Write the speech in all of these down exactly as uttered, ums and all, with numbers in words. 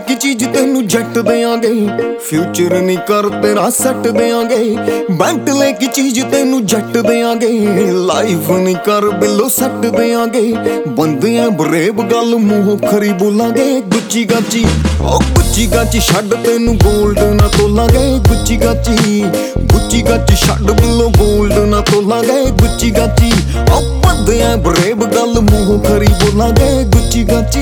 ਕੀ ਚੀਜ਼ ਤੈਨੂੰ ਜੱਟ ਦੇਾਂਗੇ, ਫਿਊਚਰ ਨਹੀਂ ਕਰ ਤੇਰਾ ਸੈੱਟ ਦੇਾਂਗੇ। ਬੈਂਟਲੇ ਕੀ ਚੀਜ਼ ਤੈਨੂੰ ਜੱਟ ਦੇਾਂਗੇ, ਲਾਈਫ ਨਹੀਂ ਕਰ ਬਿੱਲੋ ਸੈੱਟ ਦੇਾਂਗੇ। ਬੰਦੇ ਆ ਬਰੇਬ ਗੱਲ ਮੂੰਹੋਂ ਖਰੀ ਬੋਲਾਂਗੇ। ਗੁੱਚੀ ਗਾਚੀ ਓ ਗੁੱਚੀ ਗਾਚੀ ਛੱਡ ਤੈਨੂੰ ਗੋਲਡ ਨਾ ਤੋਲਾਂਗੇ। ਗੁੱਚੀ ਗਾਚੀ ਗੁੱਚੀ ਗਾਚੀ ਛੱਡ ਬਿੱਲੋ ਗੋਲਡ ਨਾ ਤੋਲਾਂਗੇ। ਗੁੱਚੀ ਗਾਚੀ ਓ ਬੰਦੇ ਆ ਬਰੇਬ ਗੱਲ ਮੂੰਹੋਂ ਖਰੀ ਬੋਲਾਂਗੇ। ਗੁੱਚੀ ਗਾਚੀ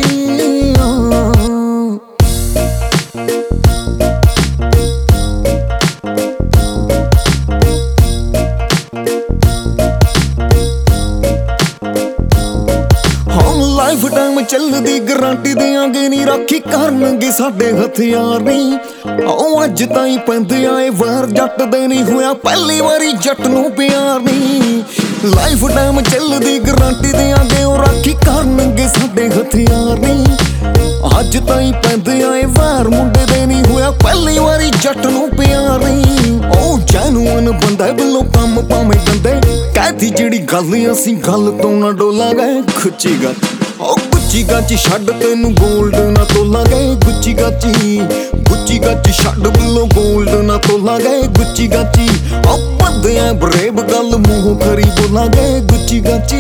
ਲਾਈਫ ਟਾਈਮ ਚੱਲਦੀ ਗਰੰਟੀ ਦੇਾਂਗੇ, ਨੀ ਰਾਖੀ ਕਰਨਗੇ ਸਾਡੇ ਹਥਿਆਰ ਨੀ। ਆਓ ਅੱਜ ਤਾਈਂ ਪੈਂਦੇ ਆਏ ਵਾਰ ਜੱਟ ਦੇ ਨਹੀਂ ਹੋਇਆ ਪਹਿਲੀ ਵਾਰੀ ਜੱਟ ਨੂੰ ਪਿਆਰ ਨੀ। ਲਾਈਫ ਟਾਈਮ ਚੱਲਦੀ ਗਰੰਟੀ ਦੇਾਂਗੇ, ਉਹ ਰਾਖੀ ਕਰਨਗੇ ਸਾਡੇ ਹਥਿਆਰ ਨੀ। ਅੱਜ ਤਾਈਂ ਪੈਂਦੇ ਆਏ ਵਾਰ ਮੁੰਡੇ ਦੇ ਨਹੀਂ ਹੋਇਆ ਪਹਿਲੀ ਵਾਰੀ ਜੱਟ ਨੂੰ ਪਿਆਰ ਨੀ। ਉਹ ਜੈਨੂਅਨ ਬੰਦਾ ਬਿੱਲੋ ਕੰਮ ਭਾਵੇਂ ਗੰਦੇ, ਕਹਿਦੀ ਜਿਹੜੀ ਗੱਲ ਅਸੀਂ ਗੱਲ ਤੋਂ ਨਾ ਡੋਲਾਂਗੇ। ਗੁੱਚੀ ਗਾਚੀ ਓ ਗੁੱਚੀ ਗਾਚੀ ਛੱਡ ਤੈਨੂੰ ਗੋਲਡ ਨਾ ਤੋਲਾਂਗੇ। ਗੁੱਚੀ ਗਾਚੀ ਗੁੱਚੀ ਗਾਚੀ ਛੱਡ ਬਿੱਲੋ ਗੋਲਡ ਨਾ ਤੋਲਾਂਗੇ। ਗੁੱਚੀ ਗਾਚੀ ਓ ਬੰਦੇ ਆ ਬਰੇਬ ਗੱਲ ਮੂੰਹੋਂ ਖਰੀ ਬੋਲਾਂਗੇ। ਗੁੱਚੀ ਗਾਚੀ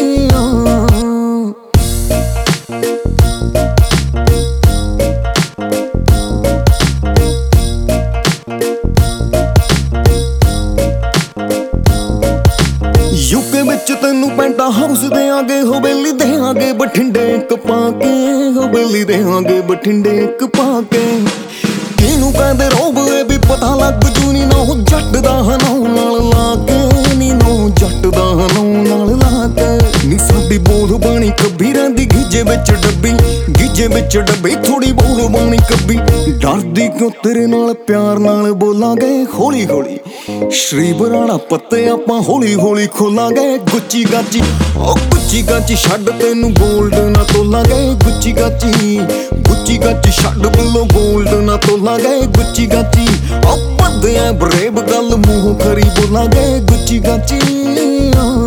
ਯੂਕੇ ਵਿੱਚ ਤੈਨੂੰ ਪੈਂਟਾ ਹਾਊਸ ਦੇਾਂਗੇ, ਹੋ ਬੇਲੀ ਦੇਾਂਗੇ ਬਠਿੰਡੇ ਇੱਕ ਪਾ ਕੇ। ਹੋ ਬੇਲੀ ਦੇਾਂਗੇ ਬਠਿੰਡੇ ਇੱਕ ਪਾ ਕੇ। ਕਿਹਨੂੰ ਕਹਿੰਦੇ ਰੋਬ ਇਹ ਵੀ ਪਤਾ ਲੱਗ ਜੂ ਨੀ, ਨੋ ਜੱਟ ਦਾ ਹਨੋਂ ਨਾਲ ਲਾ ਕੇ। ਨੀ ਨੋ ਜੱਟ ਦਾ ਹਨੋਂ ਨਾਲ ਲਾ ਕੇ। ਨੀ ਸਾਡੀ ਬੋਲ ਬਾਣੀ ਕੱਬੀ ਰਹਿੰਦੀ ਗੀਜੇ ਵਿੱਚ ਡੱਬੀ, ਗੀਜੇ ਵਿੱਚ ਡੱਬੀ ਥੋੜੀ ਬੋਲ ਬਾਣੀ ਕੱਬੀ। ਡਰਦੀ ਕਿਉਂ ਤੇਰੇ ਨਾਲ ਪਿਆਰ ਨਾਲ ਬੋਲਾਂਗੇ ਹੌਲੀ ਹੌਲੀ। ਸ਼੍ਰੀ ਬਰਾੜਾ ਪੱਤੇ ਆਪਾਂ ਹੌਲੀ ਹੌਲੀ ਖੋਲਾਂਗੇ। ਗੁੱਚੀ ਗਾਚੀ ਓ ਗੁੱਚੀ ਗਾਚੀ ਛੱਡ ਤੈਨੂੰ ਗੋਲਡ ਨਾ ਤੋਲਾਂਗੇ। ਗੁੱਚੀ ਗਾਚੀ ਗੁੱਚੀ ਗਾਚੀ ਛੱਡ ਬਿੱਲੋ ਗੋਲਡ ਨਾ ਤੋਲਾਂਗੇ। ਗੁੱਚੀ ਗਾਚੀ ਓ ਬੰਦੇ ਆ ਬਰੇਬ ਗੱਲ ਮੂੰਹੋਂ ਖਰੀ ਬੋਲਾਂਗੇ। ਗੁੱਚੀ ਗਾਚੀ